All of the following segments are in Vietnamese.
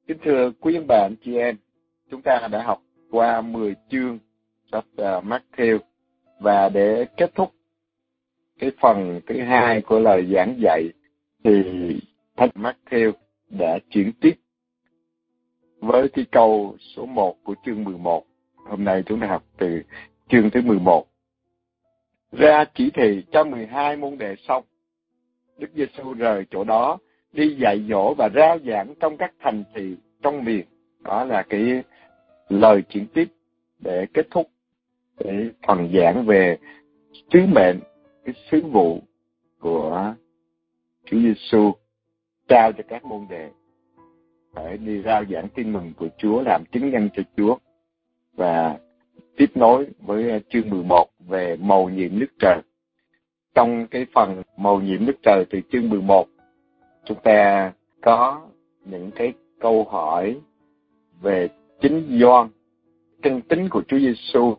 Kính thưa quý ông bà anh chị em, chúng ta đã học qua 10 chương sách Matthew, và để kết thúc cái phần thứ hai của lời giảng dạy thì thánh Matthew đã chuyển tiếp với cái câu số 1 của chương 11. Hôm nay chúng ta học từ chương thứ 11. Ra chỉ thị cho 12 môn đệ xong, Đức Giêsu rời chỗ đó đi dạy dỗ và rao giảng trong các thành thị trong miền. Đó là cái lời chuyển tiếp để kết thúc cái phần giảng về sứ mệnh, cái sứ vụ của Chúa Giêsu trao cho các môn đệ phải đi rao giảng tin mừng của Chúa, làm chứng nhân cho Chúa. Và tiếp nối với chương 11 về mầu nhiệm nước trời. Trong cái phần mầu nhiệm nước trời từ chương 11, chúng ta có những cái câu hỏi về chính Gioan, chân tính của Chúa Giêsu,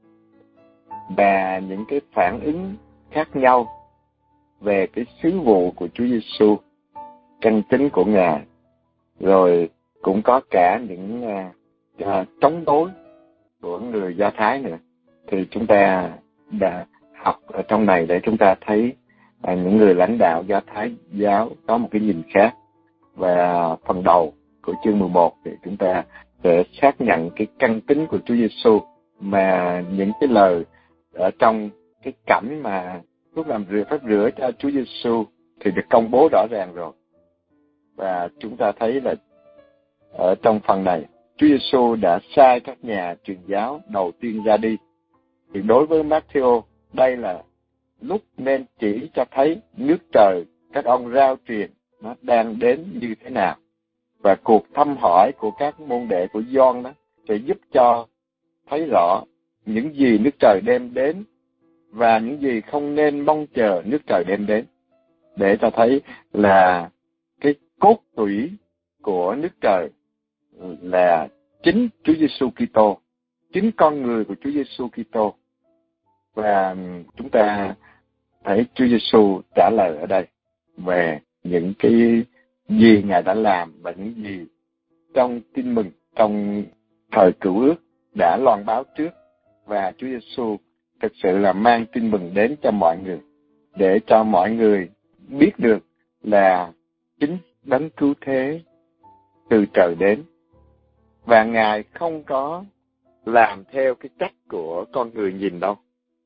và những cái phản ứng khác nhau về cái sứ vụ của Chúa Giêsu, chân tính của Ngài. Rồi cũng có cả những chống đối của người Do Thái nữa. Thì chúng ta đã học ở trong này để chúng ta thấy những người lãnh đạo Do Thái giáo có một cái nhìn khác. Và phần đầu của chương 11 thì chúng ta sẽ xác nhận cái căn tính của Chúa Giêsu, mà những cái lời ở trong cái cảnh mà lúc làm phép rửa cho Chúa Giêsu thì được công bố rõ ràng rồi. Và chúng ta thấy là ở trong phần này, Chúa Giêsu đã sai các nhà truyền giáo đầu tiên ra đi. Thì đối với Matthew, đây là lúc nên chỉ cho thấy nước trời các ông rao truyền nó đang đến như thế nào. Và cuộc thăm hỏi của các môn đệ của Gioan đó sẽ giúp cho thấy rõ những gì nước trời đem đến và những gì không nên mong chờ nước trời đem đến, để cho thấy là cái cốt tủy của nước trời là chính Chúa Giêsu Kitô, chính con người của Chúa Giêsu Kitô. Và chúng ta thấy Chúa Giêsu trả lời ở đây về những cái gì Ngài đã làm và những gì trong tin mừng, trong thời Cựu Ước đã loan báo trước. Và Chúa Giêsu thực sự là mang tin mừng đến cho mọi người, để cho mọi người biết được là chính Đấng Cứu Thế từ trời đến. Và Ngài không có làm theo cái cách của con người nhìn đâu.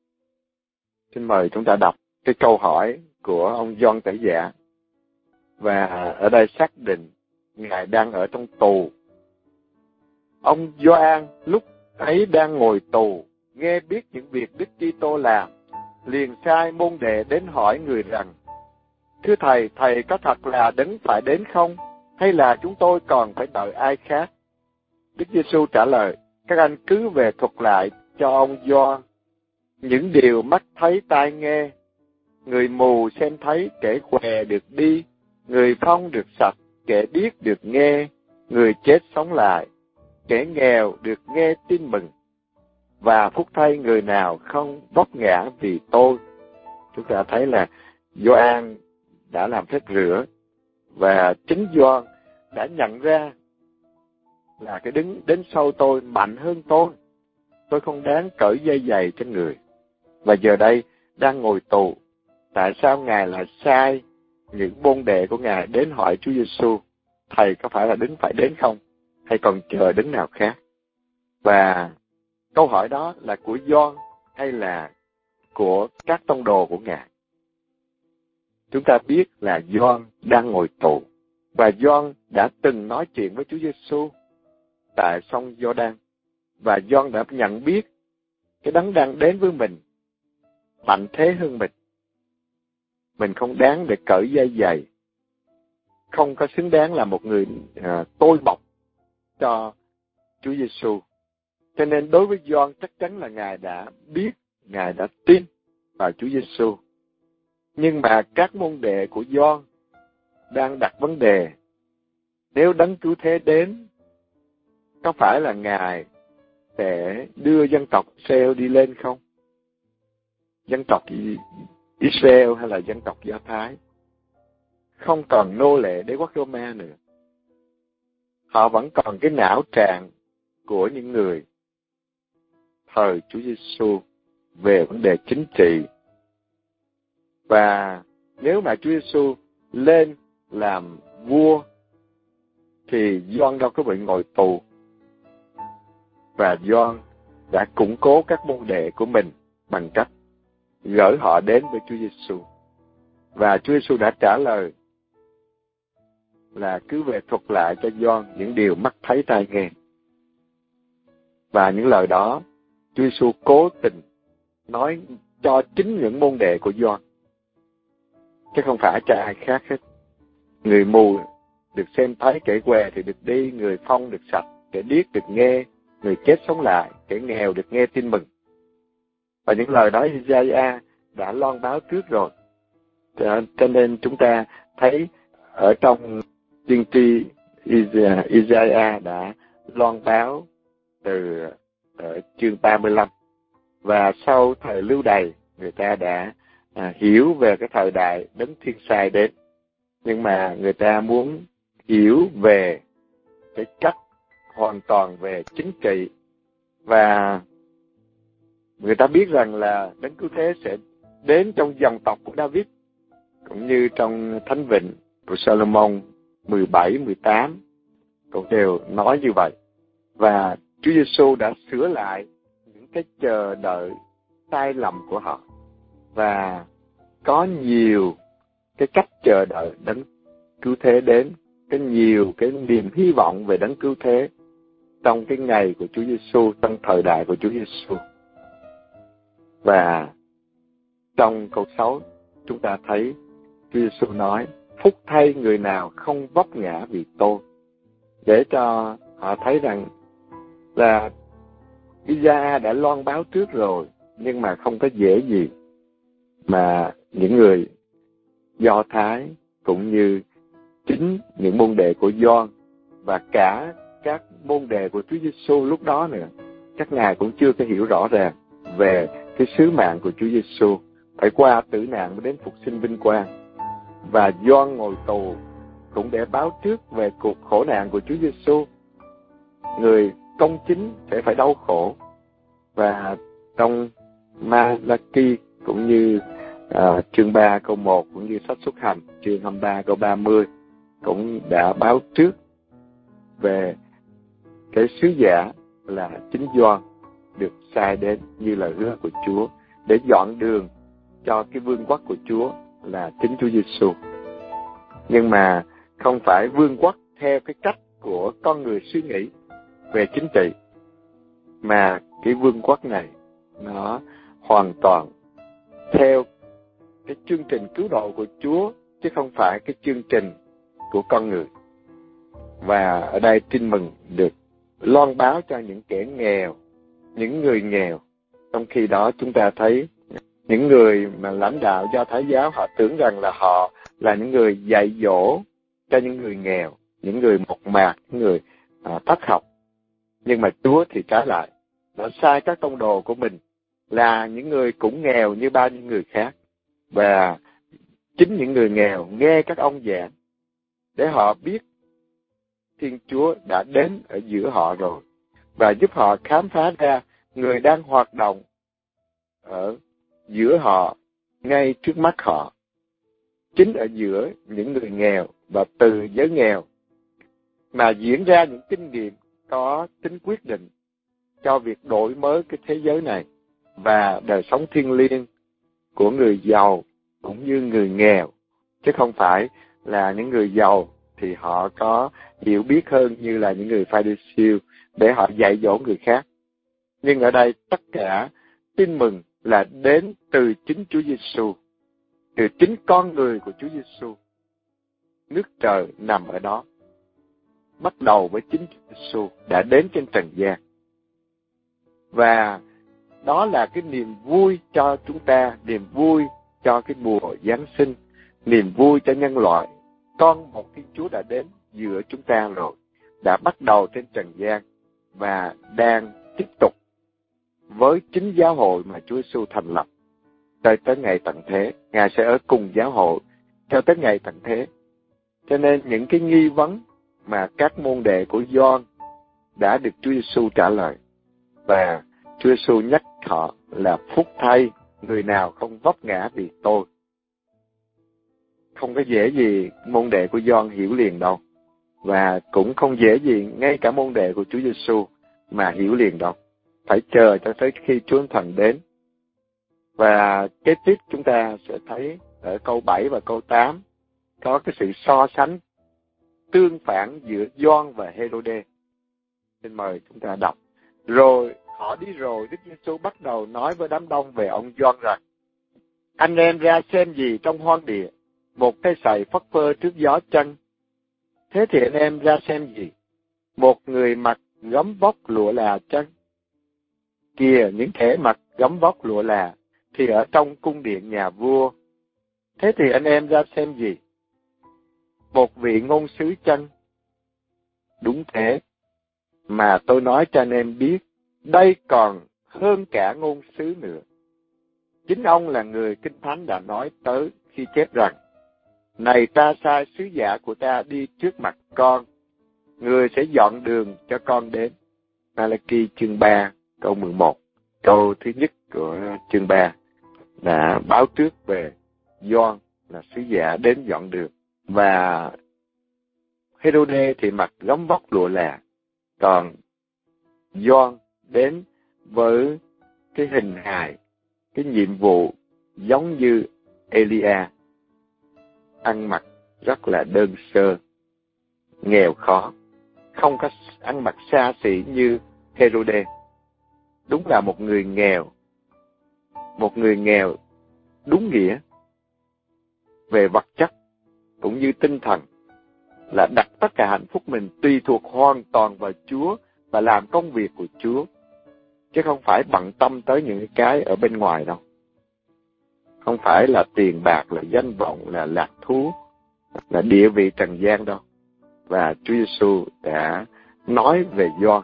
Xin mời chúng ta đọc cái câu hỏi của ông Gioan Tẩy Giả. Và ở đây xác định Ngài đang ở trong tù. Ông Gioan lúc ấy đang ngồi tù, nghe biết những việc Đức Kitô làm, liền sai môn đệ đến hỏi người rằng: Thưa Thầy, Thầy có thật là Đấng phải đến không? Hay là chúng tôi còn phải đợi ai khác? Đức Giêsu trả lời: Các anh cứ về thuật lại cho ông Gioan những điều mắt thấy tai nghe. Người mù xem thấy, kẻ què được đi, người phong được sạch, kẻ điếc được nghe, người chết sống lại, kẻ nghèo được nghe tin mừng. Và phúc thay người nào không vấp ngã vì tôi. Chúng ta thấy là Gioan đã làm phép rửa, và chính Gioan đã nhận ra là cái đứng đến sau tôi mạnh hơn tôi không đáng cởi dây giày trên người. Và giờ đây đang ngồi tù. Tại sao Ngài lại sai những môn đệ của Ngài đến hỏi Chúa Giêsu: Thầy có phải là Đấng phải đến không? Hay còn chờ Đấng nào khác? Và câu hỏi đó là của Gioan hay là của các tông đồ của Ngài? Chúng ta biết là Gioan đang ngồi tù, và Gioan đã từng nói chuyện với Chúa Giêsu tại sông Giođan, và Gioan đã nhận biết cái Đấng đang đến với mình mạnh thế hơn mình. Mình không đáng để cởi dây giày, không có xứng đáng là một người tôi bọc cho Chúa Giêsu. Cho nên đối với Gioan, chắc chắn là Ngài đã biết, Ngài đã tin vào Chúa Giêsu. Nhưng mà các môn đệ của Gioan đang đặt vấn đề: nếu Đấng Cứu Thế đến, có phải là Ngài sẽ đưa dân tộc Israel đi lên không? Dân tộc Israel hay là dân tộc Do Thái không còn nô lệ đế quốc Roma nữa. họ vẫn còn cái não trạng của những người thời Chúa Giêsu về vấn đề chính trị. Và nếu mà Chúa Giêsu lên làm vua thì Gioan đâu có bị ngồi tù. Và Gioan đã củng cố các môn đệ của mình bằng cách gửi họ đến với Chúa Giêsu. Và Chúa Giêsu đã trả lời là cứ về thuật lại cho Gioan những điều mắt thấy tai nghe. Và những lời đó Chúa Giêsu cố tình nói cho chính những môn đệ của Gioan, chứ không phải cho ai khác hết. Người mù được xem thấy, kẻ què thì được đi, người phong được sạch, kẻ điếc được nghe, người chết sống lại, kẻ nghèo được nghe tin mừng. Và những lời đó Isaiah đã loan báo trước rồi. Cho nên chúng ta thấy ở trong tiên tri Isaiah đã loan báo từ chương 35. Và sau thời Lưu Đày, người ta đã hiểu về cái thời đại Đấng Thiên Sai đến. Nhưng mà người ta muốn hiểu về cái cách hoàn toàn về chính trị. Và người ta biết rằng là Đấng Cứu Thế sẽ đến trong dòng tộc của David, cũng như trong Thánh Vịnh của Solomon 17, 18 cũng đều nói như vậy. Và Chúa Giêsu đã sửa lại những cái chờ đợi sai lầm của họ. Và có nhiều cái cách chờ đợi Đấng Cứu Thế đến, có nhiều cái niềm hy vọng về Đấng Cứu Thế trong cái ngày của Chúa Giêsu, trong thời đại của Chúa Giêsu. Và trong câu 6 chúng ta thấy Chúa Giêsu nói: phúc thay người nào không vấp ngã vì tôi, để cho họ thấy rằng là Isaiah đã loan báo trước rồi, nhưng mà không có dễ gì mà những người Do Thái cũng như chính những môn đệ của Gioan và cả các môn đệ của Chúa Giêsu lúc đó nữa, các ngài cũng chưa có hiểu rõ ràng về cái sứ mạng của Chúa Giêsu, phải qua tử nạn mới đến phục sinh vinh quang. Và Gioan ngồi tù cũng để báo trước về cuộc khổ nạn của Chúa Giêsu. Người công chính sẽ phải đau khổ. Và trong Ma-la-ki cũng như chương 3 câu 1 cũng như sách Xuất Hành chương 23 câu 30 cũng đã báo trước về cái sứ giả là chính Gioan được sai đến như lời hứa của Chúa để dọn đường cho cái vương quốc của Chúa là chính Chúa Giêsu. Nhưng mà không phải vương quốc theo cái cách của con người suy nghĩ về chính trị, mà cái vương quốc này nó hoàn toàn theo cái chương trình cứu độ của Chúa, chứ không phải cái chương trình của con người. Và ở đây tin mừng được loan báo cho những kẻ nghèo, những người nghèo. Trong khi đó chúng ta thấy những người mà lãnh đạo Do Thái giáo họ tưởng rằng là họ là những người dạy dỗ cho những người nghèo, những người mộc mạc, những người thất học. Nhưng mà Chúa thì trái lại, nó sai các tông đồ của mình là những người cũng nghèo như bao nhiêu người khác. Và chính những người nghèo nghe các ông giảng để họ biết Thiên Chúa đã đến ở giữa họ rồi, và giúp họ khám phá ra người đang hoạt động ở giữa họ, ngay trước mắt họ, chính ở giữa những người nghèo. Và từ giới nghèo mà diễn ra những kinh nghiệm có tính quyết định cho việc đổi mới cái thế giới này và đời sống thiêng liêng của người giàu cũng như người nghèo, chứ không phải là những người giàu thì họ có hiểu biết hơn như là những người Pha-ri-siêu để họ dạy dỗ người khác. Nhưng ở đây tất cả tin mừng là đến từ chính Chúa Giêsu, từ chính con người của Chúa Giêsu. Nước trời nằm ở đó, bắt đầu với chính Chúa Giêsu đã đến trên trần gian. Và đó là cái niềm vui cho chúng ta, niềm vui cho cái mùa Giáng sinh, niềm vui cho nhân loại. Con một Thiên Chúa đã đến giữa chúng ta rồi, đã bắt đầu trên trần gian và đang tiếp tục với chính giáo hội mà Chúa Giêsu thành lập cho tới ngày tận thế. Ngài sẽ ở cùng giáo hội cho tới ngày tận thế. Cho nên những cái nghi vấn mà các môn đệ của Gioan đã được Chúa Giêsu trả lời. Và Chúa Giêsu nhắc họ là phúc thay người nào không vấp ngã vì tôi. Không có dễ gì môn đệ của Gioan hiểu liền đâu. Và cũng không dễ gì ngay cả môn đệ của Chúa Giêsu mà hiểu liền đâu. Phải chờ cho tới khi Chúa Thánh Thần đến. Và kế tiếp chúng ta sẽ thấy ở câu 7 và câu 8 có cái sự so sánh tương phản giữa Gioan và Hêrôđê. Xin mời chúng ta đọc. Rồi họ đi rồi, Đức Giêsu bắt đầu nói với đám đông về ông Gioan rằng: anh em ra xem gì trong hoang địa? Một cái sậy phất phơ trước gió chăng? Thế thì anh em ra xem gì? Một người mặc gấm vóc lụa là chăng? Kìa, những kẻ mặc gấm vóc lụa là thì ở trong cung điện nhà vua. Thế thì anh em ra xem gì? Một vị ngôn sứ chăng? Đúng thế, mà tôi nói cho anh em biết, đây còn hơn cả ngôn sứ nữa. Chính ông là người Kinh Thánh đã nói tới khi chép rằng: này, ta sai sứ giả của ta đi trước mặt con, người sẽ dọn đường cho con đến. Malachi chương 3 câu 11. Câu thứ nhất của chương 3 đã báo trước về Gioan là sứ giả đến dọn đường. Và Hêrôđê thì mặc gấm vóc lụa là, còn Gioan đến với cái hình hài, cái nhiệm vụ giống như Elia, ăn mặc rất là đơn sơ, nghèo khó, không có ăn mặc xa xỉ như Hêrôđê. Đúng là một người nghèo đúng nghĩa về vật chất cũng như tinh thần, là đặt tất cả hạnh phúc mình tùy thuộc hoàn toàn vào Chúa và làm công việc của Chúa, chứ không phải bận tâm tới những cái ở bên ngoài đâu. Không phải là tiền bạc, là danh vọng, là lạc thú, là địa vị trần gian đâu. Và Chúa Giêsu đã nói về Gioan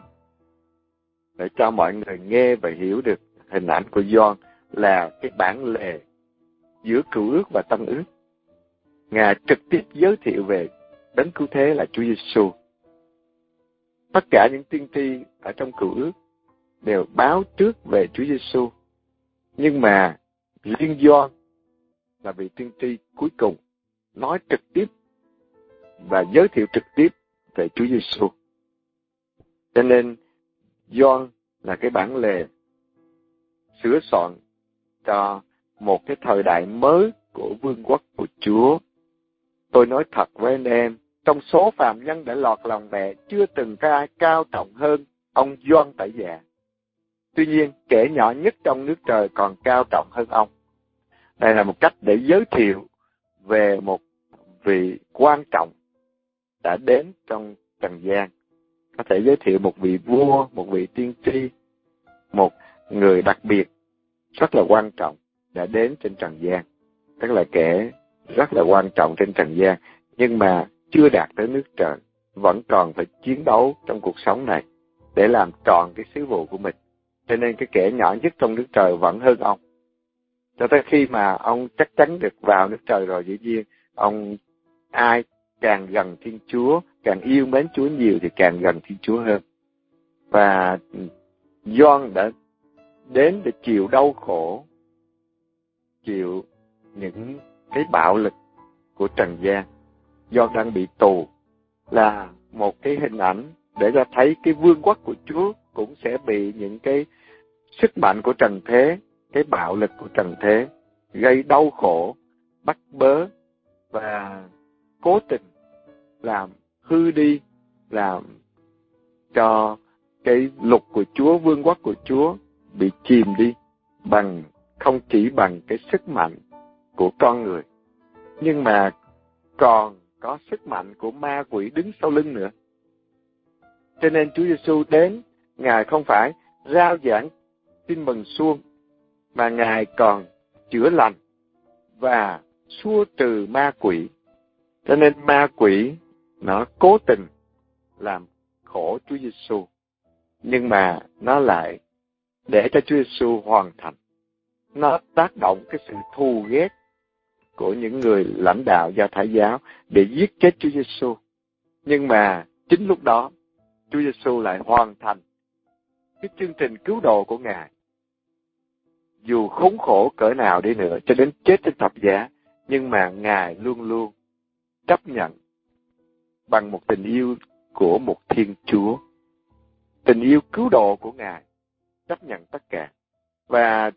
để cho mọi người nghe và hiểu được hình ảnh của Gioan là cái bản lề giữa Cựu Ước và Tân Ước. Ngài trực tiếp giới thiệu về Đấng Cứu Thế là Chúa Giêsu. Tất cả những tiên tri ở trong Cựu Ước đều báo trước về Chúa Giêsu, nhưng mà riêng Gioan là vị tiên tri cuối cùng nói trực tiếp và giới thiệu trực tiếp về Chúa Giêsu. Cho nên Gioan là cái bản lề sửa soạn cho một cái thời đại mới của vương quốc của Chúa. Tôi nói thật với anh em, trong số phàm nhân đã lọt lòng mẹ, chưa từng có ai cao trọng hơn ông Gioan Tẩy Dạ. Tuy nhiên, kẻ nhỏ nhất trong nước trời còn cao trọng hơn ông. Đây là một cách để giới thiệu về một vị quan trọng đã đến trong trần gian. Có thể giới thiệu một vị vua, một vị tiên tri, một người đặc biệt rất là quan trọng đã đến trên trần gian. Tức là kẻ rất là quan trọng trên trần gian, nhưng mà chưa đạt tới nước trời, vẫn còn phải chiến đấu trong cuộc sống này để làm tròn cái sứ vụ của mình. Cho nên cái kẻ nhỏ nhất trong nước trời vẫn hơn ông. Cho tới khi mà ông chắc chắn được vào nước trời rồi, dĩ nhiên ông ai càng gần Thiên Chúa, càng yêu mến Chúa nhiều thì càng gần Thiên Chúa hơn. Và Gioan đã đến để chịu đau khổ, chịu những cái bạo lực của trần gian. Gioan đang bị tù là một cái hình ảnh để cho thấy cái vương quốc của Chúa cũng sẽ bị những cái sức mạnh của trần thế, cái bạo lực của trần thế gây đau khổ, bắt bớ và cố tình làm hư đi, làm cho cái lục của Chúa, vương quốc của Chúa bị chìm đi không chỉ bằng cái sức mạnh của con người, nhưng mà còn có sức mạnh của ma quỷ đứng sau lưng nữa. Cho nên Chúa Giêsu đến, Ngài không phải rao giảng tin mừng suông, mà Ngài còn chữa lành và xua trừ ma quỷ. Cho nên ma quỷ nó cố tình làm khổ Chúa Giêsu, nhưng mà nó lại để cho Chúa Giêsu hoàn thành. Nó tác động cái sự thù ghét của những người lãnh đạo Do Thái giáo để giết chết Chúa Giêsu. Nhưng mà chính lúc đó Chúa Giêsu lại hoàn thành cái chương trình cứu độ của Ngài. Dù khốn khổ cỡ nào đi nữa, cho đến chết trên thập giá, nhưng mà Ngài luôn luôn chấp nhận bằng một tình yêu của một Thiên Chúa. Tình yêu cứu độ của Ngài chấp nhận tất cả. Và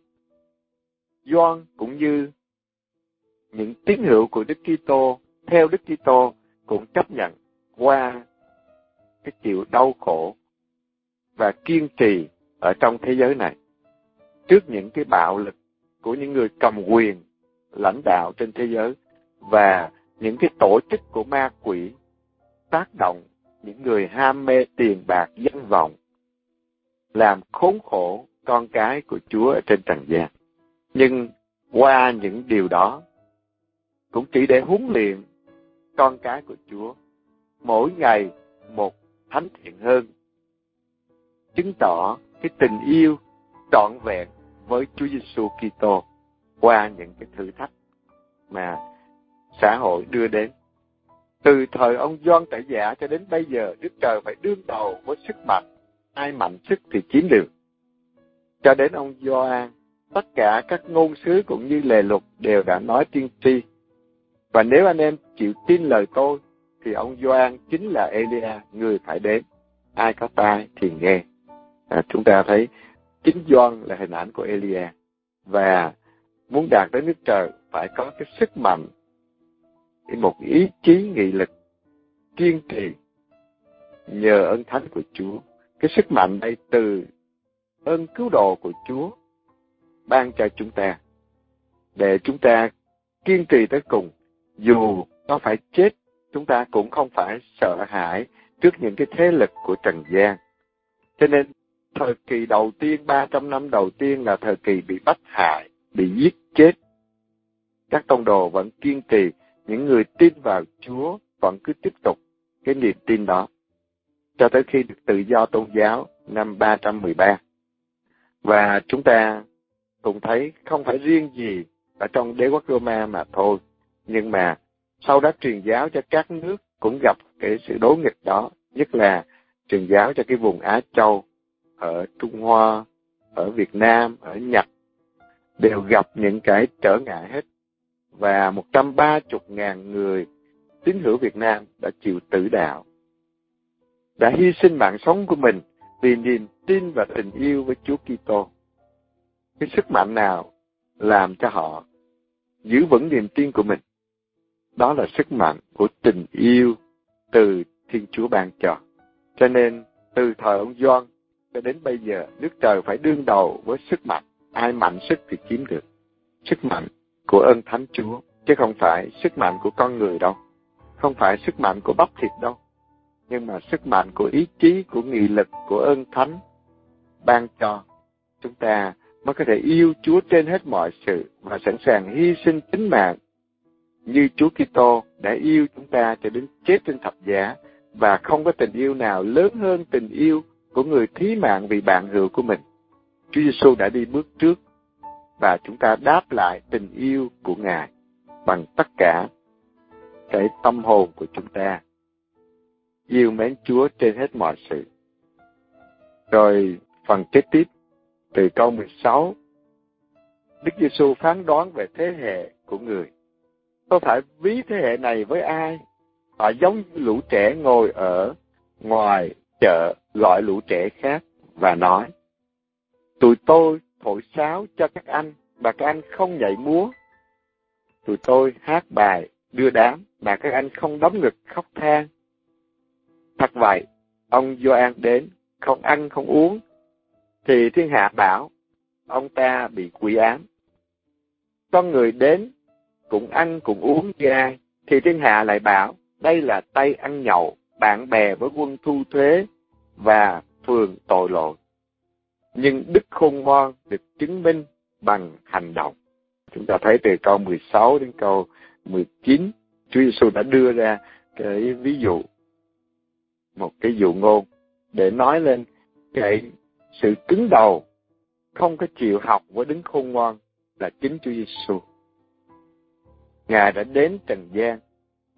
Gioan cũng như những tín hữu của Đức Kitô theo Đức Kitô cũng chấp nhận qua cái chịu đau khổ và kiên trì ở trong thế giới này trước những cái bạo lực của những người cầm quyền lãnh đạo trên thế giới và những cái tổ chức của ma quỷ tác động những người ham mê tiền bạc danh vọng làm khốn khổ con cái của Chúa ở trên trần gian. Nhưng qua những điều đó cũng chỉ để huấn luyện con cái của Chúa mỗi ngày một thánh thiện hơn, chứng tỏ cái tình yêu trọn vẹn với Chúa Giêsu Kitô qua những cái thử thách mà xã hội đưa đến. Từ thời ông Gioan Tẩy Giả cho đến bây giờ, Đức Trời phải đương đầu với sức mạnh, ai mạnh sức thì chiếm được. Cho đến ông Gioan, tất cả các ngôn sứ cũng như lề luật đều đã nói tiên tri. Và nếu anh em chịu tin lời tôi, thì ông Gioan chính là Elia, người phải đến. Ai có tai thì nghe. Chúng ta thấy chính Gioan là hình ảnh của Elia. Và muốn đạt đến nước trời phải có cái sức mạnh, một ý chí nghị lực, kiên trì nhờ ơn thánh của Chúa. Cái sức mạnh đây từ ơn cứu độ của Chúa ban cho chúng ta, để chúng ta kiên trì tới cùng. Dù nó phải chết, chúng ta cũng không phải sợ hãi trước những cái thế lực của trần gian. Cho nên thời kỳ đầu tiên, 300 năm đầu tiên là thời kỳ bị bắt hại, bị giết chết. Các tông đồ vẫn kiên trì, những người tin vào Chúa vẫn cứ tiếp tục cái niềm tin đó, cho tới khi được tự do tôn giáo năm 313. Và chúng ta cũng thấy không phải riêng gì ở trong đế quốc Roma mà thôi, nhưng mà sau đó truyền giáo cho các nước cũng gặp cái sự đối nghịch đó, nhất là truyền giáo cho cái vùng Á Châu, ở Trung Hoa, ở Việt Nam, ở Nhật, đều gặp những cái trở ngại hết. Và 130.000 người tín hữu Việt Nam đã chịu tử đạo, đã hy sinh mạng sống của mình vì niềm tin và tình yêu với Chúa Kitô. Cái sức mạnh nào làm cho họ giữ vững niềm tin của mình? Đó là sức mạnh của tình yêu từ Thiên Chúa ban cho. Cho nên từ thời ông Gioan cho đến bây giờ, Đức Trời phải đương đầu với sức mạnh, ai mạnh sức thì chiếm được. Sức mạnh của ơn thánh Chúa, chứ không phải sức mạnh của con người đâu, không phải sức mạnh của bắp thịt đâu, nhưng mà sức mạnh của ý chí, của nghị lực, của ơn thánh ban cho chúng ta mới có thể yêu Chúa trên hết mọi sự và sẵn sàng hy sinh tính mạng như Chúa Kitô đã yêu chúng ta cho đến chết trên thập giá. Và không có tình yêu nào lớn hơn tình yêu của người thí mạng vì bạn hữu của mình. Chúa Giêsu đã đi bước trước và chúng ta đáp lại tình yêu của Ngài bằng tất cả cái tâm hồn của chúng ta, yêu mến Chúa trên hết mọi sự. Rồi phần kế tiếp từ câu 16, Đức Giêsu phán đoán về thế hệ của người. Tôi phải ví thế hệ này với ai? Họ giống như lũ trẻ ngồi ở ngoài chợ gọi lũ trẻ khác và nói: tụi tôi thổi sáo cho các anh mà các anh không nhảy múa. Tụi tôi hát bài đưa đám mà các anh không đấm ngực khóc than. Thật vậy, ông Gioan đến không ăn không uống thì thiên hạ bảo ông ta bị quỷ ám. Con người đến cũng ăn cũng uống như ai thì thiên hạ lại bảo đây là tay ăn nhậu, bạn bè với quân thu thuế và phường tội lỗi. Nhưng đức khôn ngoan được chứng minh bằng hành động. Chúng ta thấy từ câu 16 đến câu 19, Chúa Giêsu đã đưa ra cái ví dụ, một cái dụ ngôn để nói lên cái sự cứng đầu, không có chịu học với đấng khôn ngoan là chính Chúa Giêsu. Ngài đã đến trần gian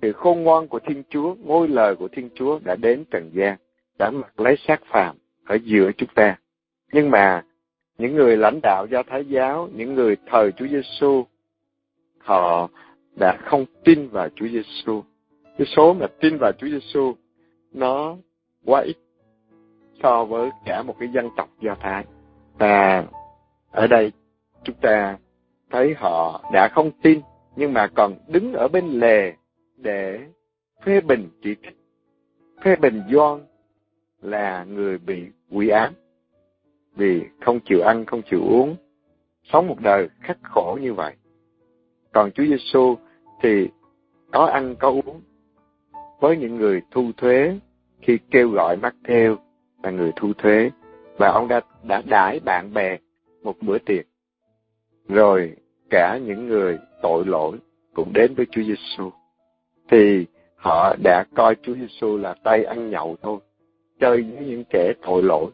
Sự khôn ngoan của Thiên Chúa, ngôi lời của Thiên Chúa đã đến trần gian, đã mặc lấy xác phàm ở giữa chúng ta. Nhưng mà những người lãnh đạo Do Thái giáo, những người thời Chúa Giêsu, họ đã không tin vào Chúa Giêsu. Cái số mà tin vào Chúa Giêsu nó quá ít so với cả một cái dân tộc Do Thái. Và ở đây chúng ta thấy họ đã không tin, nhưng mà còn đứng ở bên lề để phê bình chỉ trích, phê bình Gioan là người bị quỷ ám vì không chịu ăn, không chịu uống, sống một đời khắc khổ như vậy. Còn Chúa Giêsu thì có ăn có uống với những người thu thuế, khi kêu gọi Mắc-thêu là người thu thuế, và ông đã đãi bạn bè một bữa tiệc. Rồi cả những người tội lỗi cũng đến với Chúa Giêsu, thì họ đã coi Chúa Giêsu là tay ăn nhậu thôi, chơi với những kẻ tội lỗi,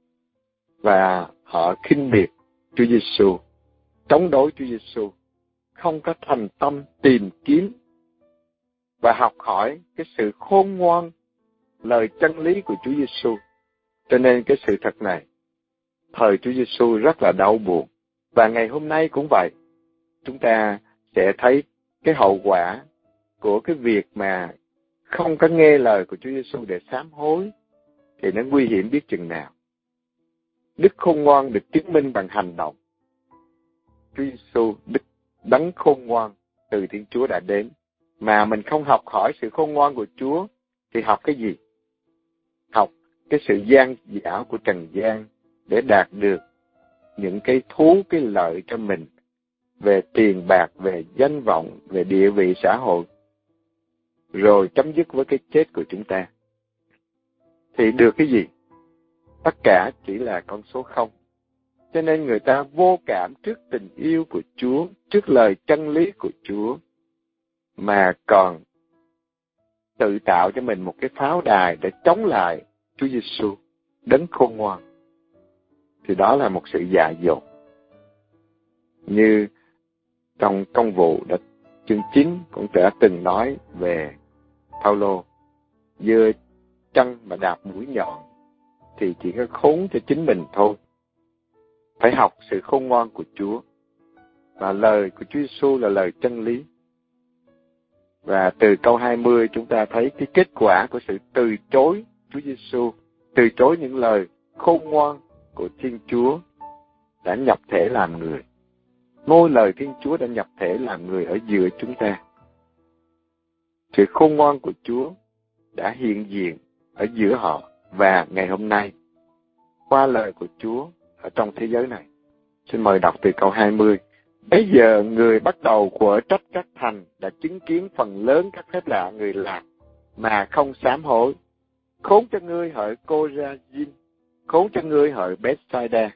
và họ khinh miệt Chúa Giêsu, chống đối Chúa Giêsu, không có thành tâm tìm kiếm và học hỏi cái sự khôn ngoan, lời chân lý của Chúa Giêsu. Cho nên cái sự thật này, thời Chúa Giêsu rất là đau buồn, và ngày hôm nay cũng vậy. Chúng ta sẽ thấy cái hậu quả của cái việc mà không có nghe lời của Chúa Giêsu để sám hối thì nó nguy hiểm biết chừng nào. Đức khôn ngoan được chứng minh bằng hành động. Chúa Giêsu, Đức đấng khôn ngoan từ Thiên Chúa đã đến, mà mình không học hỏi sự khôn ngoan của Chúa thì học cái gì? Học cái sự gian dảo của trần gian để đạt được những cái thú, cái lợi cho mình về tiền bạc, về danh vọng, về địa vị xã hội, rồi chấm dứt với cái chết của chúng ta. Thì được cái gì? Tất cả chỉ là con số không. Cho nên người ta vô cảm trước tình yêu của Chúa, trước lời chân lý của Chúa, mà còn tự tạo cho mình một cái pháo đài để chống lại Chúa Giêsu, đấng khôn ngoan. Thì đó là một sự dại dột. Như trong công vụ chương 9 cũng đã từng nói về Phaolô, giơ chân mà đạp mũi nhọn thì chỉ có khốn cho chính mình thôi. Phải học sự khôn ngoan của Chúa, và lời của Chúa Giêsu là lời chân lý. Và từ câu 20 chúng ta thấy cái kết quả của sự từ chối Chúa Giêsu, từ chối những lời khôn ngoan của Thiên Chúa đã nhập thể làm người. Ngôi lời Thiên Chúa đã nhập thể làm người ở giữa chúng ta. Sự khôn ngoan của Chúa đã hiện diện ở giữa họ, và ngày hôm nay qua lời của Chúa ở trong thế giới này. Xin mời đọc từ câu 20. Bây giờ người bắt đầu quở trách các thành đã chứng kiến phần lớn các phép lạ người làm mà không sám hối. Khốn cho ngươi hỡi Cô-ra-din, khốn cho ngươi hỡi Bét-sai-đa.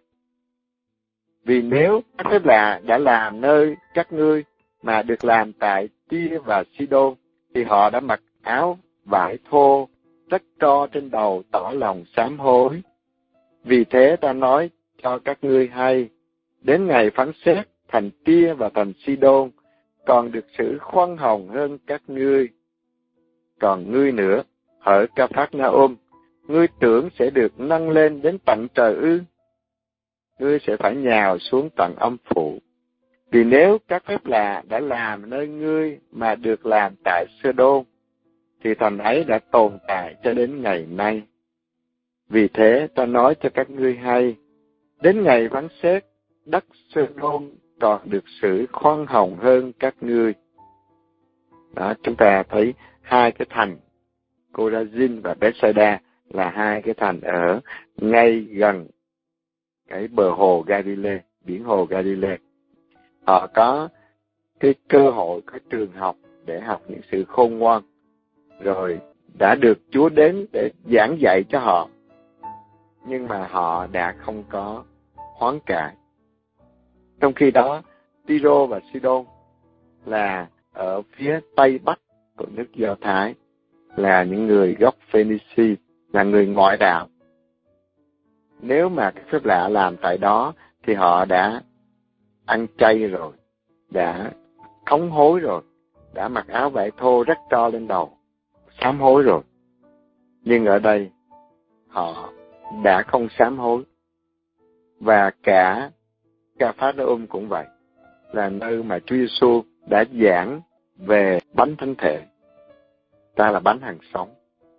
Vì nếu các phép lạ đã làm nơi các ngươi mà được làm tại Tia và Si-đôn, thì họ đã mặc áo vải thô, rắc tro trên đầu tỏ lòng sám hối. Vì thế ta nói cho các ngươi hay, đến ngày phán xét, thành Tia và thành Si-đôn còn được xử khoan hồng hơn các ngươi. Còn ngươi nữa, hỡi Ca-phác-na-ôm, ngươi tưởng sẽ được nâng lên đến tận trời ư? Ngươi sẽ phải nhào xuống tận âm phủ. Vì nếu các phép lạ đã làm nơi ngươi mà được làm tại Sơ-đôn, thì thành ấy đã tồn tại cho đến ngày nay. Vì thế ta nói cho các ngươi hay, đến ngày phán xét, đất Sơ-đôn còn được xử khoan hồng hơn các ngươi. Đó, chúng ta thấy hai cái thành, Cô-ra-din và Bét-sai-đa, là hai cái thành ở ngay gần cái bờ hồ Galilee, biển hồ Galilee. Họ có cái cơ hội, có trường học để học những sự khôn ngoan, rồi đã được Chúa đến để giảng dạy cho họ, nhưng mà họ đã không có hoán cải. Trong khi đó, Tiro và Sidon là ở phía tây bắc của nước Do Thái, là những người gốc Phoenici, là người ngoại đạo. Nếu mà các phép lạ làm tại đó thì họ đã ăn chay rồi, đã thống hối rồi, đã mặc áo vải thô rắc tro lên đầu, sám hối rồi. Nhưng ở đây, họ đã không sám hối. Và cả Ca-phác-nao-um cũng vậy, là nơi mà Chúa Giêsu đã giảng về bánh thánh thể. Ta là bánh hằng sống.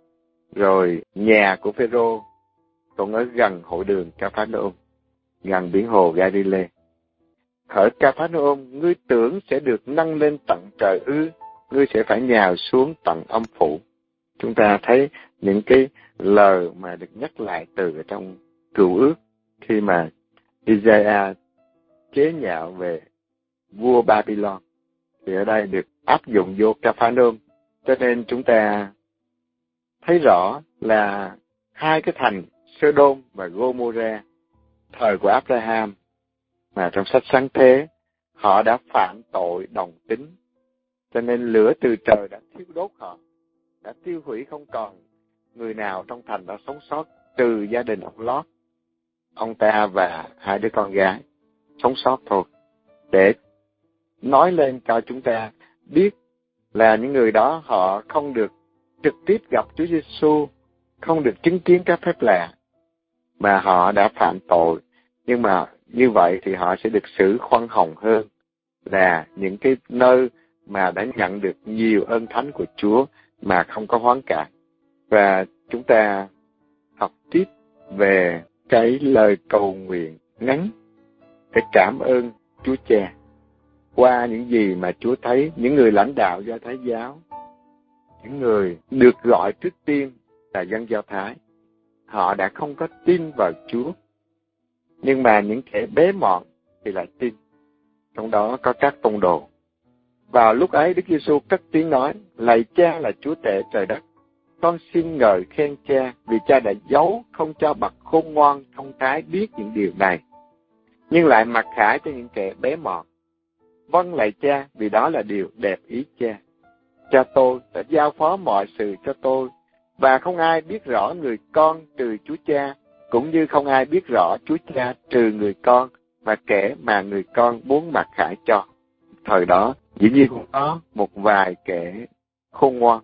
Rồi nhà của Phêrô cũng ở gần hội đường Ca-phác-nao-um, gần biển hồ Ga-li-lê. Ở Ca-phác-nao-um, ngươi tưởng sẽ được nâng lên tận trời ư? Ngươi sẽ phải nhào xuống tận âm phủ. Chúng ta thấy những cái lời mà được nhắc lại từ trong Cựu Ước khi mà Isaiah chế nhạo về vua Babylon, thì ở đây được áp dụng vô Ca-phác-nao-um. Cho nên chúng ta thấy rõ là hai cái thành Sodom và Gomorrah thời của Abraham mà trong sách Sáng Thế họ đã phạm tội đồng tính, cho nên lửa từ trời đã thiêu đốt họ, đã tiêu hủy không còn người nào trong thành đã sống sót, trừ gia đình ông Lót, ông ta và hai đứa con gái sống sót thôi, để nói lên cho chúng ta biết là những người đó họ không được trực tiếp gặp Chúa Giêsu, không được chứng kiến các phép lạ, mà họ đã phạm tội. Nhưng mà như vậy thì họ sẽ được xử khoan hồng hơn là những cái nơi mà đã nhận được nhiều ơn thánh của Chúa mà không có hoán cải. Và chúng ta học tiếp về cái lời cầu nguyện ngắn để cảm ơn Chúa Cha qua những gì mà Chúa thấy những người lãnh đạo Do Thái giáo, những người được gọi trước tiên là dân Do Thái, họ đã không có tin vào Chúa, nhưng mà những kẻ bé mọn thì lại tin, trong đó có các tông đồ. Vào lúc ấy Đức Giêsu cất tiếng nói: lạy Cha là Chúa tể trời đất, con xin ngợi khen Cha vì Cha đã giấu không cho bậc khôn ngoan thông thái biết những điều này, nhưng lại mặc khải cho những kẻ bé mọn. Vâng lạy Cha, vì đó là điều đẹp ý Cha. Cha tôi đã giao phó mọi sự cho tôi, và không ai biết rõ người con trừ Chúa Cha, cũng như không ai biết rõ Chúa Cha trừ người con và kẻ mà người con muốn mặc khải cho. Thời đó dĩ nhiên cũng có một vài kẻ khôn ngoan,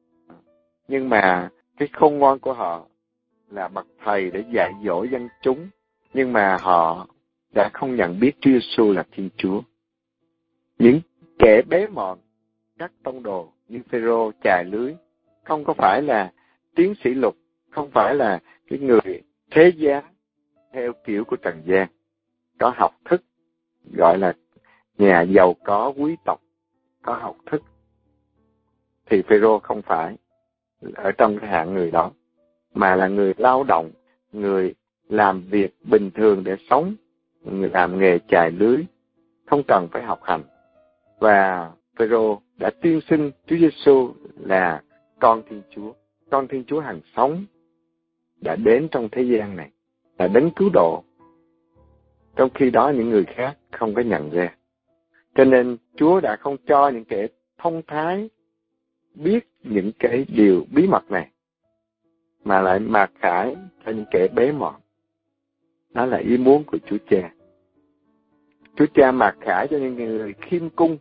nhưng mà cái khôn ngoan của họ là bậc thầy để dạy dỗ dân chúng, nhưng mà họ đã không nhận biết Chúa Giêsu là Thiên Chúa. Những kẻ bé mọn, các tông đồ như Phêrô chài lưới, không có phải là tiến sĩ Lục, không phải là cái người thế giá theo kiểu của trần gian, có học thức, gọi là nhà giàu có quý tộc, có học thức, thì Phêrô không phải ở trong cái hạng người đó, mà là người lao động, người làm việc bình thường để sống, người làm nghề chài lưới, không cần phải học hành. Và Phêrô đã tuyên xưng Chúa Giêsu là con Thiên Chúa, con Thiên Chúa hằng sống đã đến trong thế gian này, là đấng cứu độ. Trong khi đó những người khác không có nhận ra. Cho nên Chúa đã không cho những kẻ thông thái biết những cái điều bí mật này, mà lại mặc khải cho những kẻ bé mọn. Đó là ý muốn của Chúa Cha. Chúa Cha mặc khải cho những người khiêm cung.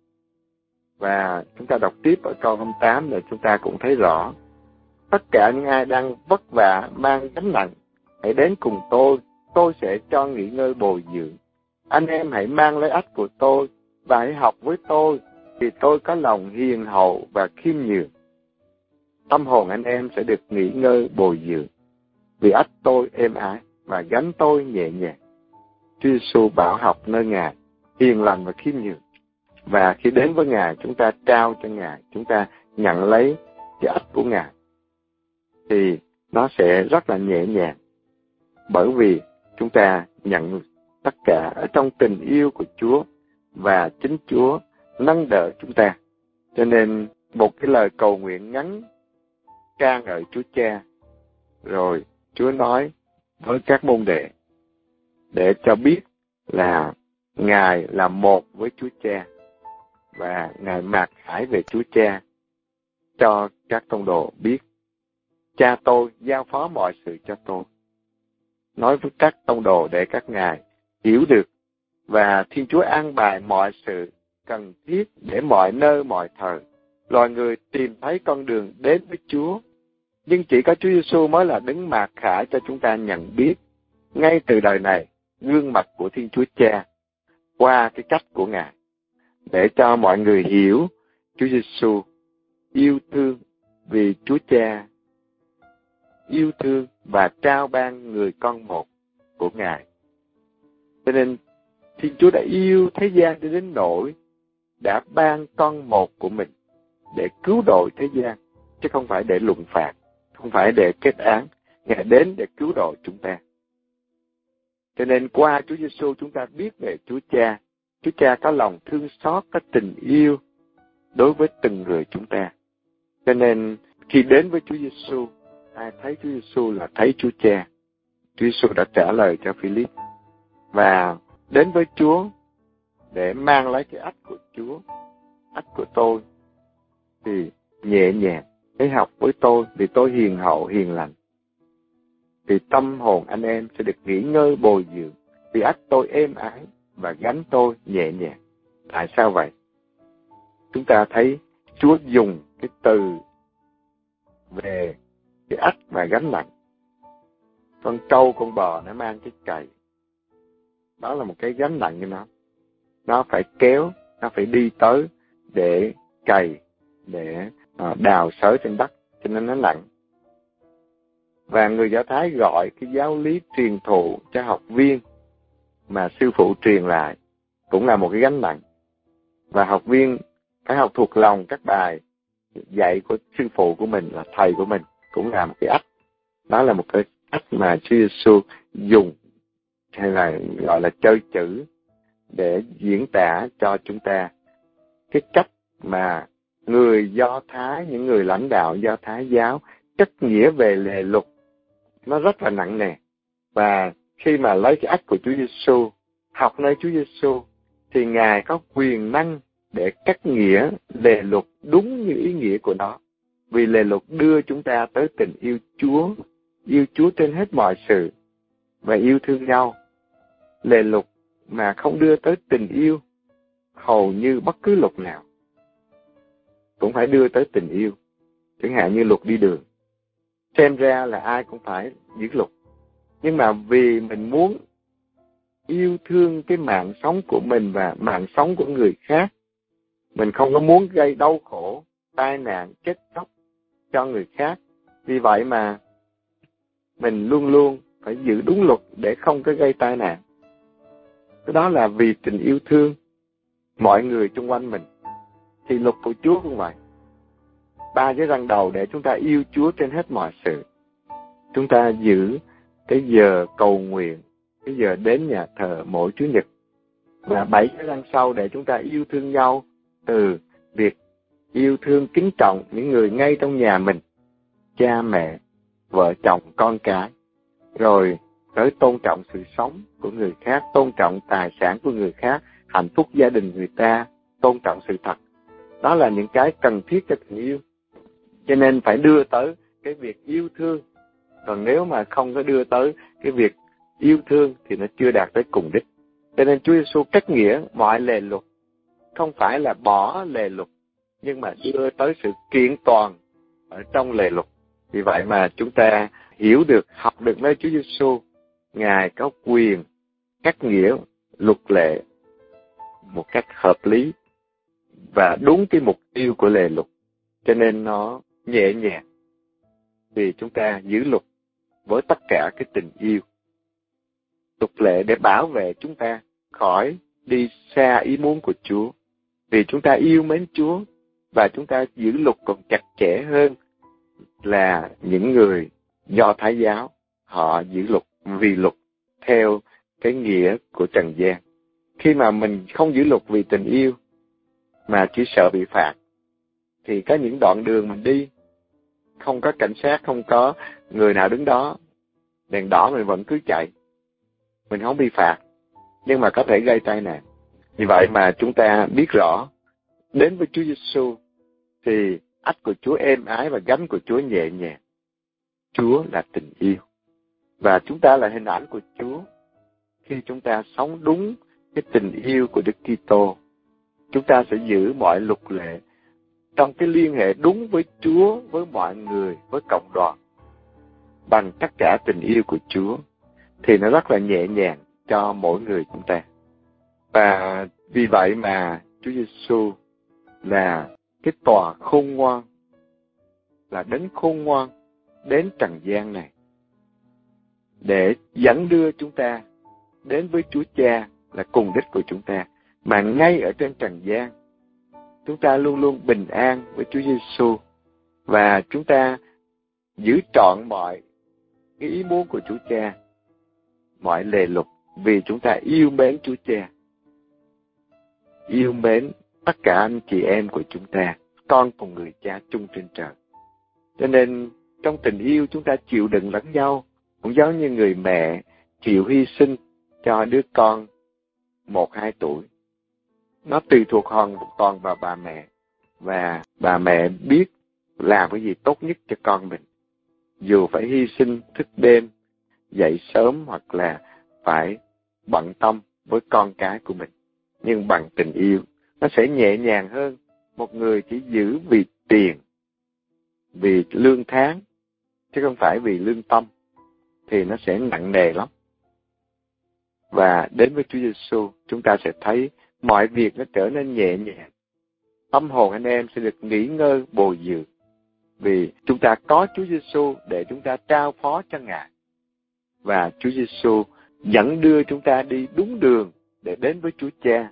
Và chúng ta đọc tiếp ở câu 28 để chúng ta cũng thấy rõ. Tất cả những ai đang vất vả mang gánh nặng, hãy đến cùng tôi sẽ cho nghỉ ngơi bồi dưỡng. Anh em hãy mang lấy ách của tôi và hãy học với tôi, vì tôi có lòng hiền hậu và khiêm nhường. Tâm hồn anh em sẽ được nghỉ ngơi bồi dưỡng, vì ách tôi êm ái và gánh tôi nhẹ nhàng. Chúa Giêsu bảo học nơi Ngài hiền lành và khiêm nhường. Và khi đến với Ngài, chúng ta trao cho Ngài, chúng ta nhận lấy cái ách của Ngài, thì nó sẽ rất là nhẹ nhàng, bởi vì chúng ta nhận tất cả ở trong tình yêu của Chúa, và chính Chúa nâng đỡ chúng ta. Cho nên một cái lời cầu nguyện ngắn ca ngợi Chúa Cha, rồi Chúa nói với các môn đệ để cho biết là Ngài là một với Chúa Cha, và Ngài mặc khải về Chúa Cha cho các tông đồ biết. Cha tôi giao phó mọi sự cho tôi. Nói với các tông đồ để các ngài hiểu được, và Thiên Chúa an bài mọi sự cần thiết để mọi nơi mọi thời loài người tìm thấy con đường đến với Chúa. Nhưng chỉ có Chúa Giêsu mới là đấng mặc khải cho chúng ta nhận biết ngay từ đời này gương mặt của Thiên Chúa Cha qua cái cách của Ngài, để cho mọi người hiểu Chúa Giêsu yêu thương vì Chúa Cha yêu thương và trao ban người con một của Ngài. Cho nên Thiên Chúa đã yêu thế gian đến nỗi đã ban con một của mình để cứu độ thế gian, chứ không phải để luận phạt, không phải để kết án. Ngài đến để cứu độ chúng ta. Cho nên qua Chúa Giêsu chúng ta biết về Chúa Cha. Chúa Cha có lòng thương xót, có tình yêu đối với từng người chúng ta. Cho nên khi đến với Chúa Giêsu, ai thấy Chúa Giêsu là thấy Chúa Cha. Chúa Giêsu đã trả lời cho Philip. Và đến với Chúa để mang lấy cái ách của Chúa, ách của tôi, thì nhẹ nhàng, hãy học với tôi vì tôi hiền hậu, hiền lành. Thì tâm hồn anh em sẽ được nghỉ ngơi bồi dưỡng, vì ách tôi êm ái và gánh tôi nhẹ nhàng. Tại sao vậy? Chúng ta thấy Chúa dùng cái từ về cái ách và gánh nặng. Con trâu, con bò nó mang cái cày. Đó là một cái gánh nặng cho nó. Nó phải kéo, nó phải đi tới để cày, để đào xới trên đất, cho nên nó nặng. Và người Do Thái gọi cái giáo lý truyền thụ cho học viên mà sư phụ truyền lại cũng là một cái gánh nặng. Và học viên phải học thuộc lòng các bài dạy của sư phụ của mình, là thầy của mình, cũng là một cái ách. Đó là một cái ách mà Chúa Giêsu dùng, hay là gọi là chơi chữ, để diễn tả cho chúng ta cái cách mà người Do Thái, những người lãnh đạo Do Thái giáo cách nghĩa về lề luật nó rất là nặng nề. Và khi mà lấy cái ách của Chúa Giêsu, học nơi Chúa Giêsu, thì Ngài có quyền năng để cắt nghĩa lề luật đúng như ý nghĩa của nó. Vì lề luật đưa chúng ta tới tình yêu Chúa trên hết mọi sự và yêu thương nhau. Lề luật mà không đưa tới tình yêu, hầu như bất cứ luật nào cũng phải đưa tới tình yêu. Chẳng hạn như luật đi đường, xem ra là ai cũng phải giữ luật. Nhưng mà vì mình muốn yêu thương cái mạng sống của mình và mạng sống của người khác, mình không có muốn gây đau khổ, tai nạn, chết chóc cho người khác. Vì vậy mà mình luôn luôn phải giữ đúng luật để không có gây tai nạn. Cái đó là vì tình yêu thương mọi người xung quanh mình. Thì luật của Chúa cũng vậy. 3 cái răng đầu để chúng ta yêu Chúa trên hết mọi sự. Chúng ta giữ cái giờ cầu nguyện, cái giờ đến nhà thờ mỗi Chủ nhật. Và 7 cái răng sau để chúng ta yêu thương nhau, từ việc yêu thương kính trọng những người ngay trong nhà mình, cha mẹ, vợ chồng, con cái, rồi tới tôn trọng sự sống của người khác, tôn trọng tài sản của người khác, hạnh phúc gia đình người ta, tôn trọng sự thật. Đó là những cái cần thiết cho tình yêu. Cho nên phải đưa tới cái việc yêu thương. Còn nếu mà không có đưa tới cái việc yêu thương thì nó chưa đạt tới cùng đích. Cho nên Chúa Giêsu cách nghĩa mọi lề luật, không phải là bỏ lề luật, nhưng mà đưa tới sự kiện toàn ở trong lề luật. Vì vậy mà chúng ta hiểu được, học được nơi Chúa Giêsu, Ngài có quyền cắt nghĩa luật lệ một cách hợp lý và đúng cái mục tiêu của lề luật. Cho nên nó nhẹ nhàng, vì chúng ta giữ luật với tất cả cái tình yêu. Luật lệ để bảo vệ chúng ta khỏi đi xa ý muốn của Chúa. Vì chúng ta yêu mến Chúa và chúng ta giữ luật còn chặt chẽ hơn là những người Do Thái giáo. Họ giữ luật vì luật theo cái nghĩa của trần gian. Khi mà mình không giữ luật vì tình yêu mà chỉ sợ bị phạt, thì có những đoạn đường mình đi không có cảnh sát, không có người nào đứng đó, đèn đỏ mình vẫn cứ chạy, mình không bị phạt, nhưng mà có thể gây tai nạn. Vì vậy mà chúng ta biết rõ, đến với Chúa Giêsu thì ách của Chúa êm ái và gánh của Chúa nhẹ nhàng. Chúa là tình yêu và chúng ta là hình ảnh của Chúa. Khi chúng ta sống đúng cái tình yêu của Đức Kitô chúng ta sẽ giữ mọi luật lệ trong cái liên hệ đúng với Chúa, với mọi người, với cộng đoàn, bằng tất cả tình yêu của Chúa, thì nó rất là nhẹ nhàng cho mỗi người chúng ta. Và vì vậy mà Chúa Giêsu là cái tòa khôn ngoan, là đấng khôn ngoan đến trần gian này để dẫn đưa chúng ta đến với Chúa Cha là cùng đích của chúng ta. Mà ngay ở trên trần gian, chúng ta luôn luôn bình an với Chúa Giêsu, và chúng ta giữ trọn mọi cái ý muốn của Chúa Cha, mọi lề luật, vì chúng ta yêu mến Chúa Cha, yêu mến tất cả anh chị em của chúng ta, con cùng người Cha chung trên trời. Cho nên trong tình yêu chúng ta chịu đựng lẫn nhau, cũng giống như người mẹ chịu hy sinh cho đứa con 1-2 tuổi. Nó tùy thuộc hoàn toàn vào bà mẹ, và bà mẹ biết làm cái gì tốt nhất cho con mình, dù phải hy sinh thức đêm, dậy sớm, hoặc là phải bận tâm với con cái của mình. Nhưng bằng tình yêu, nó sẽ nhẹ nhàng hơn một người chỉ giữ vì tiền, vì lương tháng, chứ không phải vì lương tâm, thì nó sẽ nặng nề lắm. Và đến với Chúa Giêsu, chúng ta sẽ thấy mọi việc nó trở nên nhẹ nhàng. Tâm hồn anh em sẽ được nghỉ ngơi bồi dưỡng, vì chúng ta có Chúa Giêsu để chúng ta trao phó cho Ngài. Và Chúa Giêsu dẫn đưa chúng ta đi đúng đường để đến với Chúa Cha.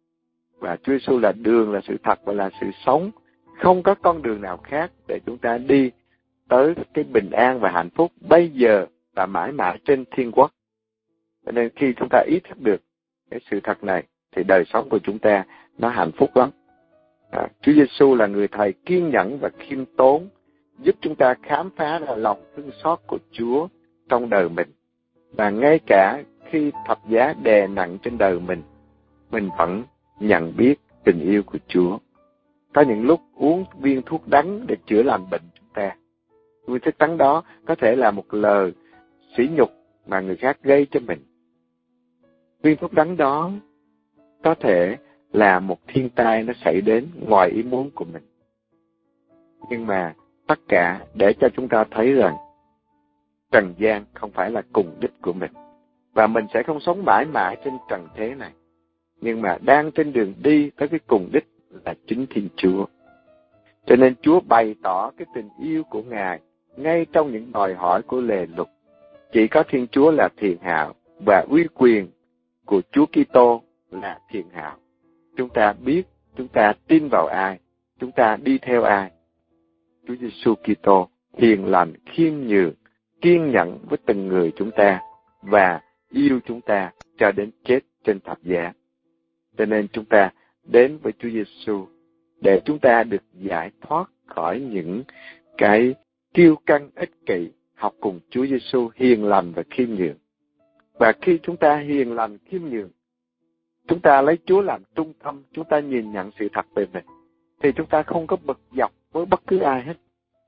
Và Chúa Giêsu là đường, là sự thật và là sự sống. Không có con đường nào khác để chúng ta đi tới cái bình an và hạnh phúc bây giờ và mãi mãi trên thiên quốc. Cho nên khi chúng ta ý thức được cái sự thật này, thì đời sống của chúng ta nó hạnh phúc lắm. Chúa Giêsu là người thầy kiên nhẫn và khiêm tốn, giúp chúng ta khám phá ra lòng thương xót của Chúa trong đời mình. Và ngay cả khi thập giá đè nặng trên đời mình vẫn nhận biết tình yêu của Chúa. Có những lúc uống viên thuốc đắng để chữa lành bệnh chúng ta. Viên thuốc đắng đó có thể là một lời sỉ nhục mà người khác gây cho mình. Viên thuốc đắng đó có thể là một thiên tai nó xảy đến ngoài ý muốn của mình. Nhưng mà tất cả để cho chúng ta thấy rằng trần gian không phải là cùng đích của mình. Và mình sẽ không sống mãi mãi trên trần thế này. Nhưng mà đang trên đường đi tới cái cùng đích là chính Thiên Chúa. Cho nên Chúa bày tỏ cái tình yêu của Ngài ngay trong những đòi hỏi của lề luật. Chỉ có Thiên Chúa là thiện hảo, và uy quyền của Chúa Kitô là thiện hảo. Chúng ta biết, chúng ta tin vào ai, chúng ta đi theo ai. Chúa Giêsu Kitô hiền lành, khiêm nhường, kiên nhẫn với từng người chúng ta và yêu chúng ta cho đến chết trên thập giá. Cho nên chúng ta đến với Chúa Giêsu để chúng ta được giải thoát khỏi những cái kiêu căng ích kỷ, học cùng Chúa Giêsu hiền lành và khiêm nhường. Và khi chúng ta hiền lành khiêm nhường, chúng ta lấy Chúa làm trung tâm, chúng ta nhìn nhận sự thật về mình, thì chúng ta không có bực dọc với bất cứ ai hết.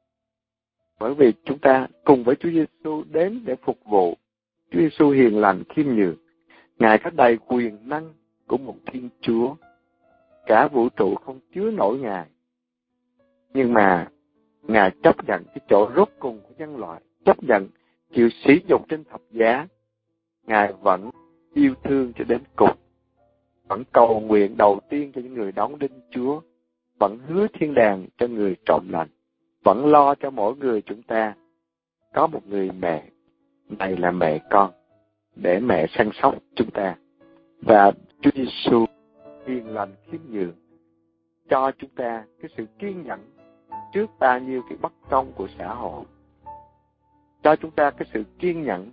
Bởi vì chúng ta cùng với Chúa Giêsu đến để phục vụ. Chúa Giêsu hiền lành khiêm nhường. Ngài có đầy quyền năng của một Thiên Chúa. Cả vũ trụ không chứa nổi Ngài. Nhưng mà Ngài chấp nhận cái chỗ rốt cùng của nhân loại, chấp nhận chịu sỉ nhục trên thập giá. Ngài vẫn yêu thương cho đến cùng, vẫn cầu nguyện đầu tiên cho những người đón đinh Chúa, vẫn hứa thiên đàng cho người trọn lành, vẫn lo cho mỗi người chúng ta có một người mẹ, này là mẹ con, để mẹ săn sóc chúng ta. Và Chúa Giêsu hiền lành khiêm nhường cho chúng ta cái sự kiên nhẫn trước bao nhiêu cái bất công của xã hội, cho chúng ta cái sự kiên nhẫn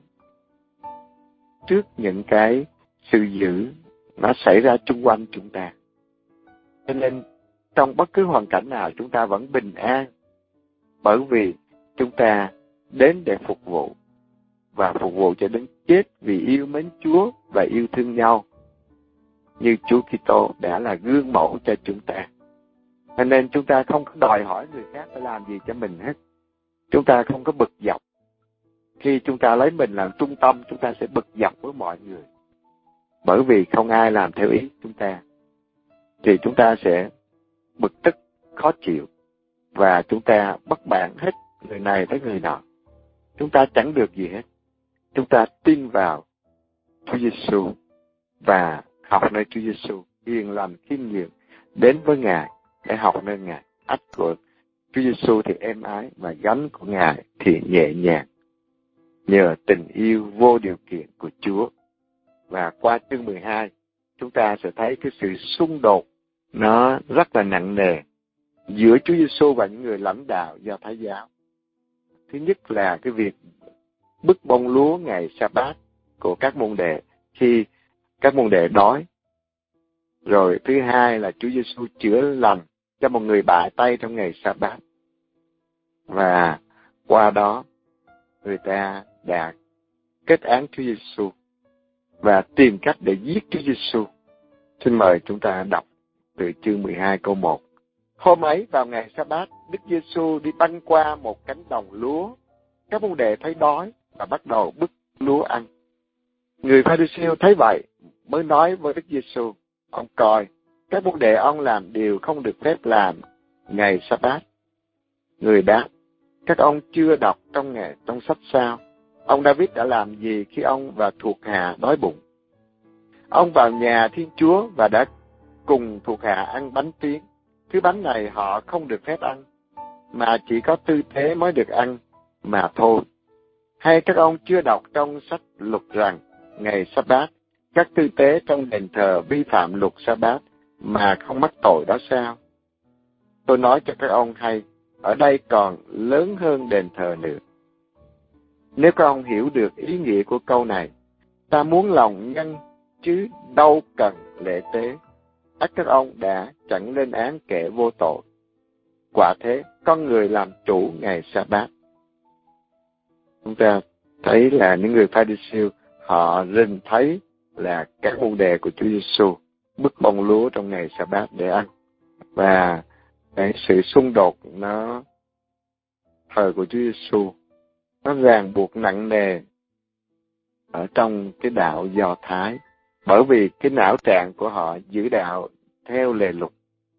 trước những cái sự dữ nó xảy ra chung quanh chúng ta. Cho nên trong bất cứ hoàn cảnh nào chúng ta vẫn bình an, bởi vì chúng ta đến để phục vụ, và phục vụ cho đến chết vì yêu mến Chúa và yêu thương nhau, như Chúa Kitô đã là gương mẫu cho chúng ta. Cho nên chúng ta không có đòi hỏi người khác phải làm gì cho mình hết. Chúng ta không có bực dọc. Khi chúng ta lấy mình làm trung tâm, chúng ta sẽ bực dọc với mọi người, bởi vì không ai làm theo ý chúng ta. thì chúng ta sẽ bực tức, khó chịu, và chúng ta bất mãn hết người này tới người nọ. Chúng ta chẳng được gì hết. Chúng ta tin vào Chúa Giêsu và học nơi Chúa Giêsu, hiền lành, khiêm nhường, đến với Ngài để học nơi Ngài. Ách của Chúa Giêsu thì êm ái, và gánh của Ngài thì nhẹ nhàng, nhờ tình yêu vô điều kiện của Chúa. Và qua chương 12, chúng ta sẽ thấy cái sự xung đột nó rất là nặng nề giữa Chúa Giêsu và những người lãnh đạo Do Thái giáo. Thứ nhất là cái việc bứt bông lúa ngày Sa-bát của các môn đệ khi các môn đệ đói. Rồi thứ hai là Chúa Giêsu chữa lành cho một người bại tay trong ngày Sa-bát. Và qua đó người ta đã kết án Chúa Giêsu và tìm cách để giết Chúa Giêsu. Xin mời chúng ta đọc từ chương 12 câu 1. Hôm ấy vào ngày Sa-bát, Đức Giêsu đi băng qua một cánh đồng lúa. Các môn đệ thấy đói và bắt đầu bứt lúa ăn. Người Pha-ri-siêu thấy vậy mới nói với Đức Giêsu: Ông coi, các môn đệ ông làm điều không được phép làm ngày Sa-bát. Người đáp: Các ông chưa đọc trong sách sao? Ông David đã làm gì khi ông và thuộc hạ đói bụng? Ông vào nhà Thiên Chúa và đã cùng thuộc hạ ăn bánh tiếng. Thứ bánh này họ không được phép ăn, mà chỉ có tư tế mới được ăn mà thôi. Hay các ông chưa đọc trong sách luật rằng ngày Sa-bát, các tư tế trong đền thờ vi phạm luật Sa-bát mà không mắc tội đó sao? Tôi nói cho các ông hay, ở đây còn lớn hơn đền thờ nữa. Nếu các ông hiểu được ý nghĩa của câu này, ta muốn lòng nhân chứ đâu cần lễ tế, ắt các ông đã chẳng lên án kẻ vô tội. Quả thế, con người làm chủ ngày Sa-bát. Chúng ta thấy là những người Pha-ri-siêu họ rình thấy là các môn đệ của Chúa Giêsu bứt bông lúa trong ngày Sa-bát để ăn. Và cái sự xung đột nó thời của Chúa Giêsu nó ràng buộc nặng nề ở trong cái đạo Do Thái, bởi vì cái não trạng của họ giữ đạo theo lề luật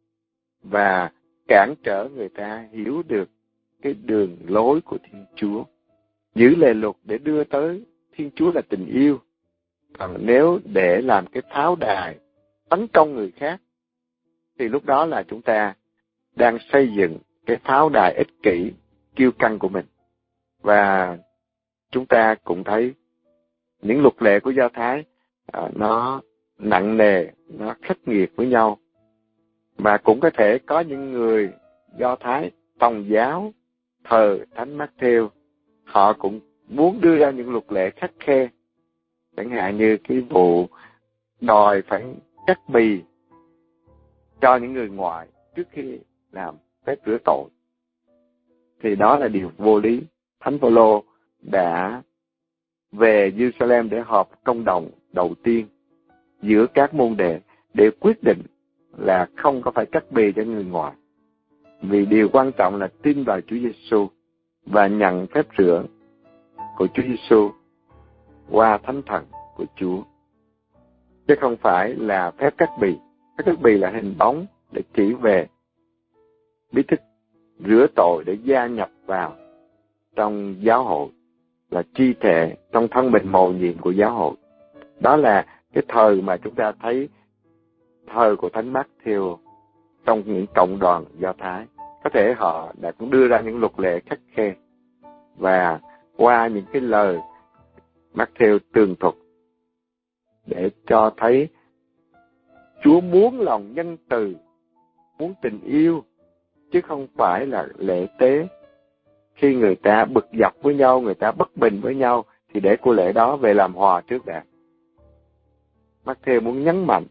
và cản trở người ta hiểu được cái đường lối của Thiên Chúa. Giữ lề luật để đưa tới Thiên Chúa là tình yêu. Còn nếu để làm cái pháo đài tấn công người khác, thì lúc đó là chúng ta đang xây dựng cái pháo đài ích kỷ, kiêu căng của mình. Và chúng ta cũng thấy những luật lệ của Do Thái nó nặng nề, nó khắc nghiệt với nhau. Mà cũng có thể có những người Do Thái Tòng giáo thờ Thánh Mát-thêu, họ cũng muốn đưa ra những luật lệ khắt khe, chẳng hạn như cái vụ đòi phải cắt bì cho những người ngoại trước khi làm phép rửa tội. Thì đó là điều vô lý. Thánh Phaolô đã về Jerusalem để họp công đồng đầu tiên giữa các môn đệ để quyết định là không có phải cắt bì cho người ngoài. Vì điều quan trọng là tin vào Chúa Giêsu và nhận phép rửa của Chúa Giêsu qua Thánh Thần của Chúa, chứ không phải là phép cắt bì. Phép cắt bì là hình bóng để chỉ về bí tích rửa tội để gia nhập vào trong giáo hội, là chi thể trong thân mình mầu nhiệm của giáo hội. Đó là cái thời mà chúng ta thấy thời của Thánh Mát-thêu trong những cộng đoàn Do Thái. Có thể họ đã cũng đưa ra những luật lệ khắt khe, và qua những cái lời Mát-thêu tường thuật để cho thấy Chúa muốn lòng nhân từ, muốn tình yêu, chứ không phải là lễ tế. Khi người ta bực dọc với nhau, người ta bất bình với nhau, thì để của lễ đó về làm hòa trước đã. Mát-thêu muốn nhấn mạnh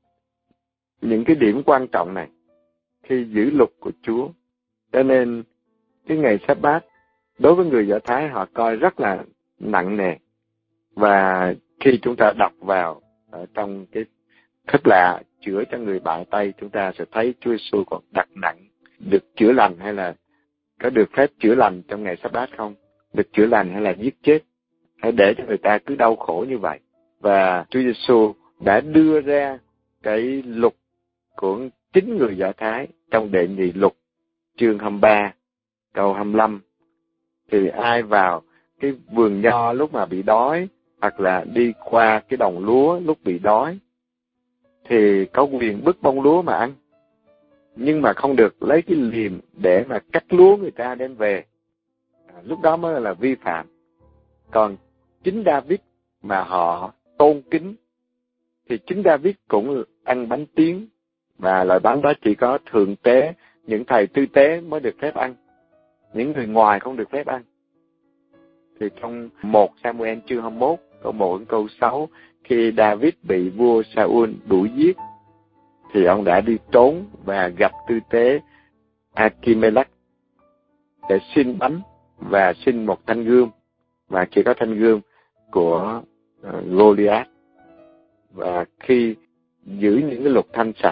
những cái điểm quan trọng này khi giữ luật của Chúa. Cho nên cái ngày Sa-bát đối với người Do Thái họ coi rất là nặng nề. Và khi chúng ta đọc vào ở trong cái phép lạ chữa cho người bại tay, chúng ta sẽ thấy Chúa Giêsu còn đặt nặng được chữa lành hay là có được phép chữa lành trong ngày Sa-bát không? Được chữa lành hay là giết chết? Hãy để cho người ta cứ đau khổ như vậy. Và Chúa Giêsu đã đưa ra cái luật của chính người Do Thái trong Đệ Nhị Luật chương 23 câu 25. Thì ai vào cái vườn nho lúc mà bị đói, hoặc là đi qua cái đồng lúa lúc bị đói, thì có quyền bứt bông lúa mà ăn, nhưng mà không được lấy cái liềm để mà cắt lúa người ta đem về. Lúc đó mới là vi phạm. Còn chính David mà họ tôn kính, thì chính David cũng ăn bánh tiếng, và loại bánh đó chỉ có thượng tế, những thầy tư tế mới được phép ăn, những người ngoài không được phép ăn. Thì trong 1 Samuel chương 21 câu 1 đến câu 6, khi David bị vua Saul đuổi giết, thì ông đã đi trốn và gặp tư tế Achimelech để xin bánh và xin một thanh gươm, và chỉ có thanh gươm của Goliath. Và khi giữ những cái lục thanh sạch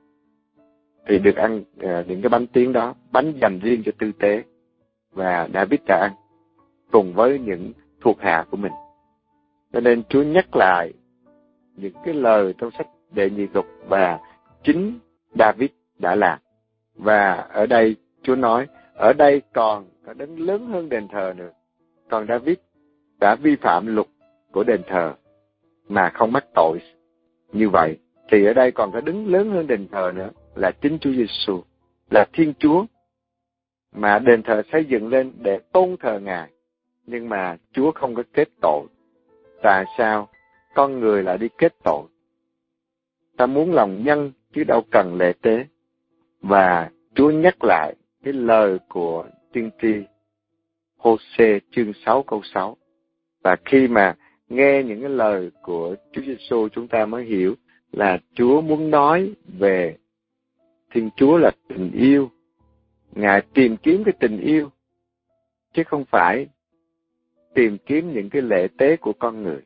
thì được ăn những cái bánh tiếng đó, bánh dành riêng cho tư tế, và David đã ăn cùng với những thuộc hạ của mình. Cho nên Chúa nhắc lại những cái lời trong sách Đệ Nhị Luật và chính David đã làm. Và ở đây Chúa nói, ở đây còn có đấng lớn hơn đền thờ nữa. Còn David đã vi phạm luật của đền thờ mà không mắc tội như vậy, thì ở đây còn có đấng lớn hơn đền thờ nữa, là chính Chúa Giêsu, là Thiên Chúa, mà đền thờ xây dựng lên để tôn thờ Ngài, nhưng mà Chúa không có kết tội. Tại sao con người lại đi kết tội? Ta muốn lòng nhân chứ đâu cần lễ tế. Và Chúa nhắc lại cái lời của tiên tri Hô-sê chương 6 câu 6. Và khi mà nghe những cái lời của Chúa Giêsu, chúng ta mới hiểu là Chúa muốn nói về Thiên Chúa là tình yêu. Ngài tìm kiếm cái tình yêu, chứ không phải tìm kiếm những cái lễ tế của con người.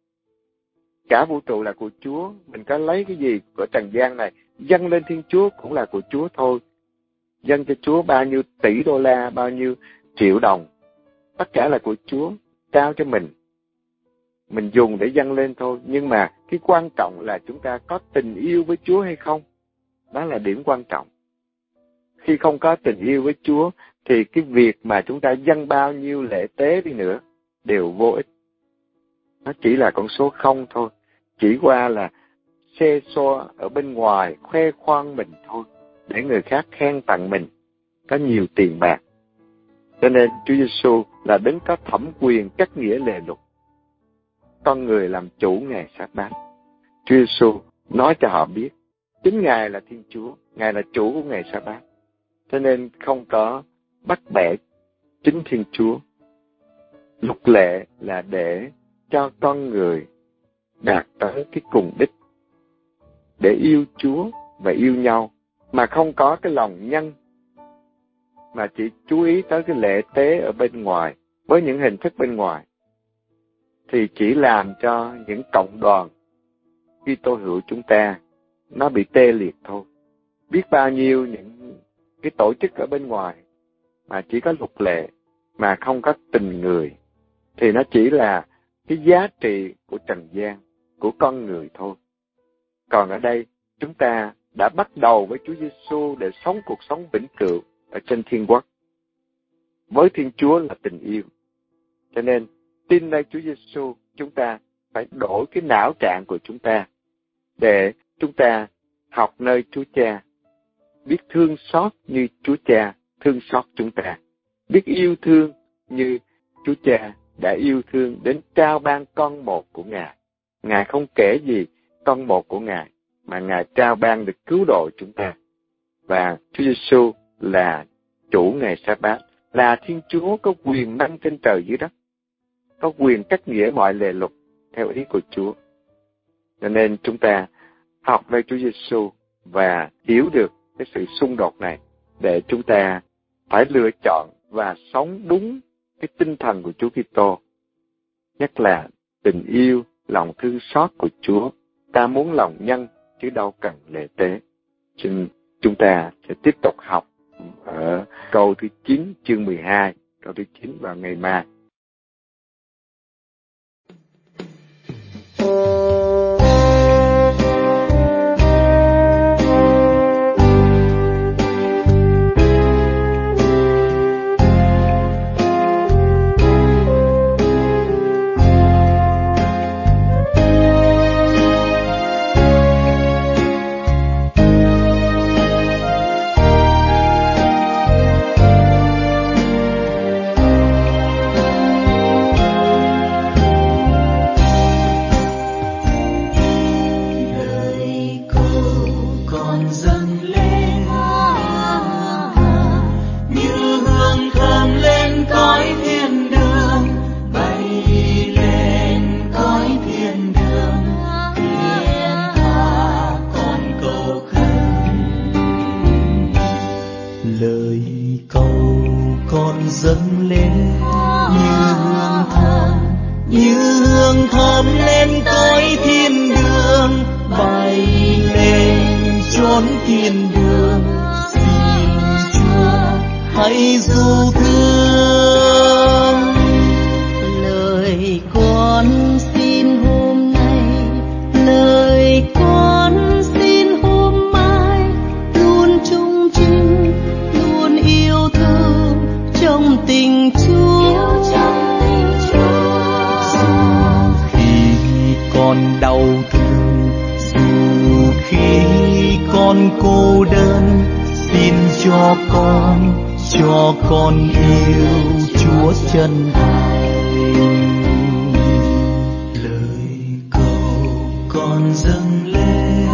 Cả vũ trụ là của Chúa, mình có lấy cái gì của trần gian này dâng lên Thiên Chúa cũng là của Chúa thôi. Dâng cho Chúa bao nhiêu tỷ đô la, bao nhiêu triệu đồng, tất cả là của Chúa, trao cho mình dùng để dâng lên thôi. Nhưng mà cái quan trọng là chúng ta có tình yêu với Chúa hay không, đó là điểm quan trọng. Khi không có tình yêu với Chúa, thì cái việc mà chúng ta dâng bao nhiêu lễ tế đi nữa đều vô ích. Nó chỉ là con số không thôi, chỉ qua là xê xoa ở bên ngoài, khoe khoang mình thôi, để người khác khen tặng mình có nhiều tiền bạc. Cho nên Chúa Giêsu là đấng có thẩm quyền cắt nghĩa lề luật, con người làm chủ ngày Sa-bát. Chúa Giêsu nói cho họ biết chính Ngài là Thiên Chúa, Ngài là chủ của ngày Sa-bát. Cho nên không có bắt bẻ chính Thiên Chúa. Luật lệ là để cho con người đạt tới cái cùng đích, để yêu Chúa và yêu nhau, mà không có cái lòng nhân, mà chỉ chú ý tới cái lễ tế ở bên ngoài, với những hình thức bên ngoài, thì chỉ làm cho những cộng đoàn Kitô hữu chúng ta nó bị tê liệt thôi. Biết bao nhiêu những cái tổ chức ở bên ngoài mà chỉ có luật lệ mà không có tình người, thì nó chỉ là cái giá trị của trần gian, của con người thôi. Còn ở đây chúng ta đã bắt đầu với Chúa Giêsu để sống cuộc sống vĩnh cửu ở trên thiên quốc. Với Thiên Chúa là tình yêu. Cho nên tin nơi Chúa Giêsu, chúng ta phải đổi cái não trạng của chúng ta để chúng ta học nơi Chúa Cha, biết thương xót như Chúa Cha thương xót chúng ta, biết yêu thương như Chúa Cha đã yêu thương đến trao ban con một của Ngài. Ngài không kể gì con một của Ngài, mà Ngài trao ban được cứu độ chúng ta. Và Chúa Giêsu là chủ ngày Sa-bát, là Thiên Chúa có quyền năng trên trời dưới đất, có quyền cắt nghĩa mọi lề luật theo ý của Chúa. Cho nên chúng ta học nơi Chúa Giêsu và hiểu được cái sự xung đột này, để chúng ta phải lựa chọn và sống đúng cái tinh thần của Chúa Kitô, nhất là tình yêu, lòng thương xót của Chúa. Ta muốn lòng nhân chứ đâu cần lễ tế. Chúng ta sẽ tiếp tục học ở câu thứ 9 chương 12, câu thứ 9 vào ngày mai. cầu con dâng lên như hương thơm lên cõi thiên đường, bay lên chốn thiên đường. Xin Chúa hãy du thương. Lời con xin hôm nay, lời con xin hôm mai, luôn trung trinh, luôn yêu thương trong tình Chúa. Dù khi con đau thương, dù khi con cô đơn, xin cho con yêu Chúa chân thành. Lời cầu con dâng lên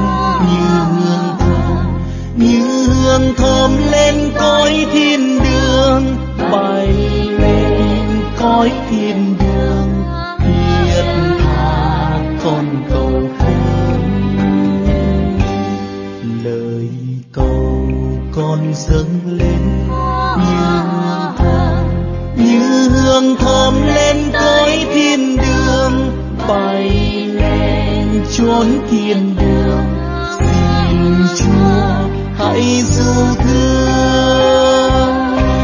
như hương thơm lên cõi thiên đường, bay lên cõi thiên đường. Thiết tha con cầu khấn. Lời cầu con dâng lên như hương thơm lên cõi thiên đường, bay lên chốn thiên đường. Xin Chúa hãy du thương.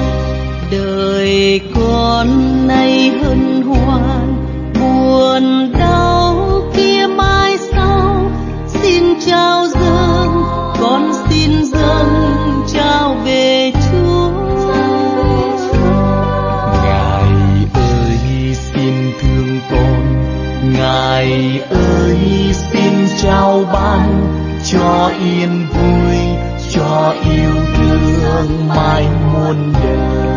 Đời con nay hân hoan, buồn đau kia mai sau. Xin trao dâng, con xin dâng trao về Chúa. Ngài ơi xin thương con, Ngài ơi xin trao ban cho yên vui, cho yêu thương mãi muôn đời.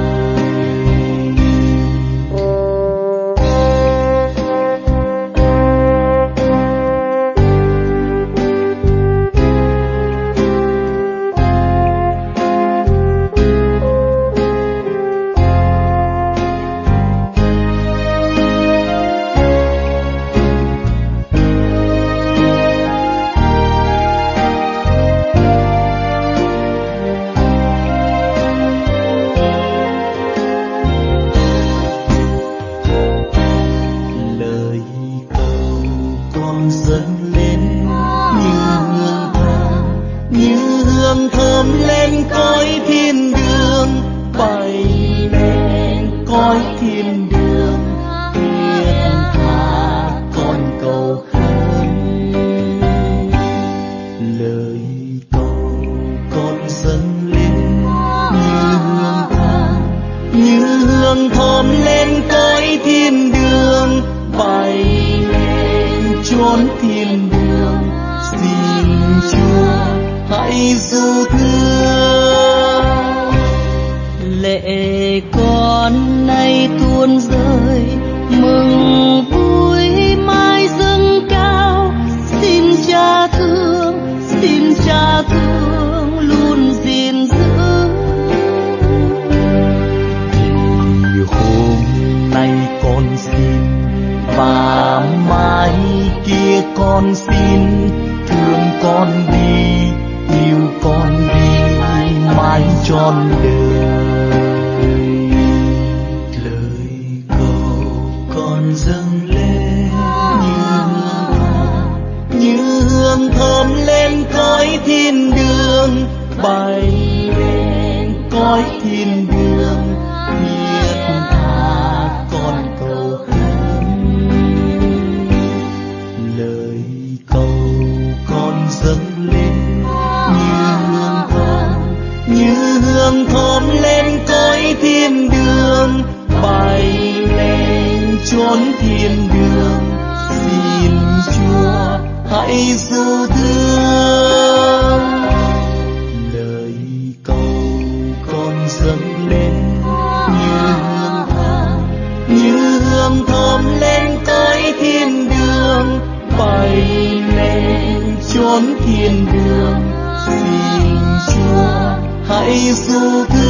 Thiên đường, xin Chúa hãy du thương.